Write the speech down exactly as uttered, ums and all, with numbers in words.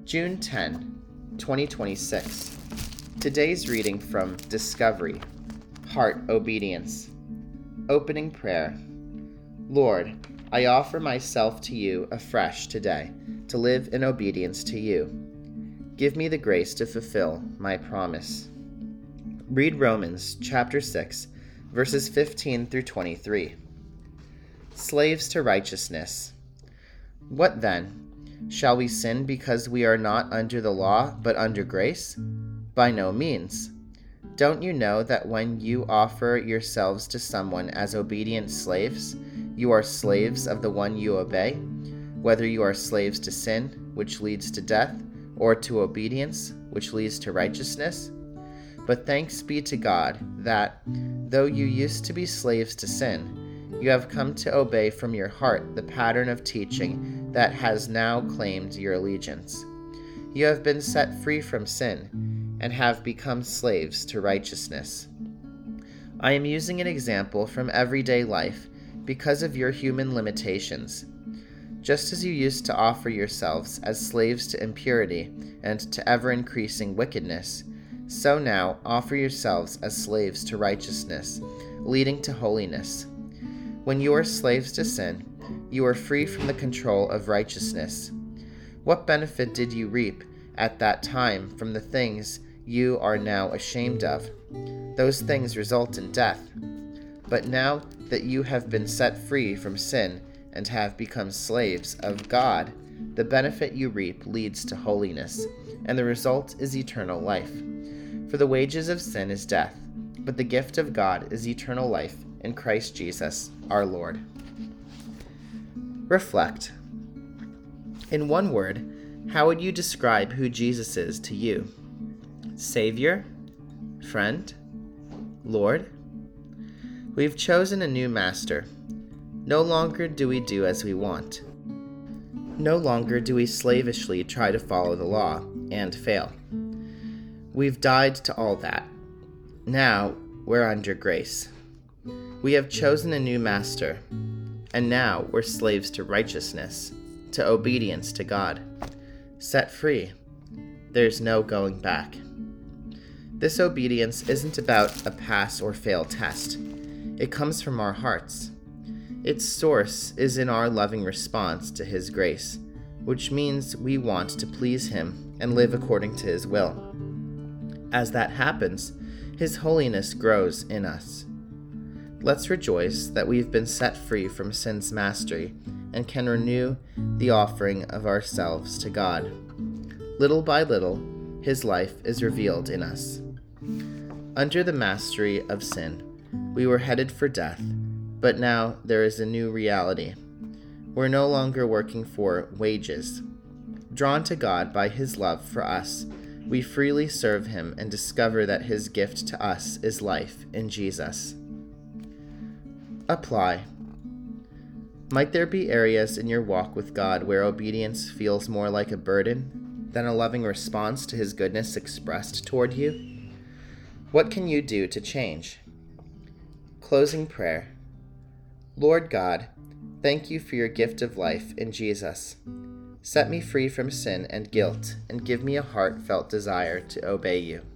June tenth, twenty twenty-six. Today's reading from Discovery, Heart Obedience. Opening prayer. Lord, I offer myself to you afresh today, to live in obedience to you. Give me the grace to fulfill my promise. Read Romans chapter six, verses fifteen through twenty-three. Slaves to righteousness. What then? Shall we sin because we are not under the law, but under grace? By no means. Don't you know that when you offer yourselves to someone as obedient slaves, you are slaves of the one you obey, whether you are slaves to sin, which leads to death, or to obedience, which leads to righteousness? But thanks be to God that, though you used to be slaves to sin, you have come to obey from your heart the pattern of teaching that has now claimed your allegiance. You have been set free from sin and have become slaves to righteousness. I am using an example from everyday life because of your human limitations. Just as you used to offer yourselves as slaves to impurity and to ever-increasing wickedness, so now offer yourselves as slaves to righteousness, leading to holiness. When you are slaves to sin, you are free from the control of righteousness. What benefit did you reap at that time from the things you are now ashamed of? Those things result in death. But now that you have been set free from sin and have become slaves of God, the benefit you reap leads to holiness, and the result is eternal life. For the wages of sin is death, but the gift of God is eternal life in Christ Jesus, our Lord. Reflect. In one word, how would you describe who Jesus is to you? Savior? Friend? Lord? We've chosen a new master. No longer do we do as we want. No longer do we slavishly try to follow the law and fail. We've died to all that. Now we're under grace. We have chosen a new master, and now we're slaves to righteousness, to obedience to God. Set free. There's no going back. This obedience isn't about a pass or fail test. It comes from our hearts. Its source is in our loving response to His grace, which means we want to please Him and live according to His will. As that happens, His holiness grows in us. Let's rejoice that we've been set free from sin's mastery and can renew the offering of ourselves to God. Little by little, His life is revealed in us. Under the mastery of sin, we were headed for death, but now there is a new reality. We're no longer working for wages. Drawn to God by His love for us, we freely serve Him and discover that His gift to us is life in Jesus. Apply. Might there be areas in your walk with God where obedience feels more like a burden than a loving response to His goodness expressed toward you? What can you do to change? Closing prayer. Lord God, thank you for your gift of life in Jesus. Set me free from sin and guilt and give me a heartfelt desire to obey you.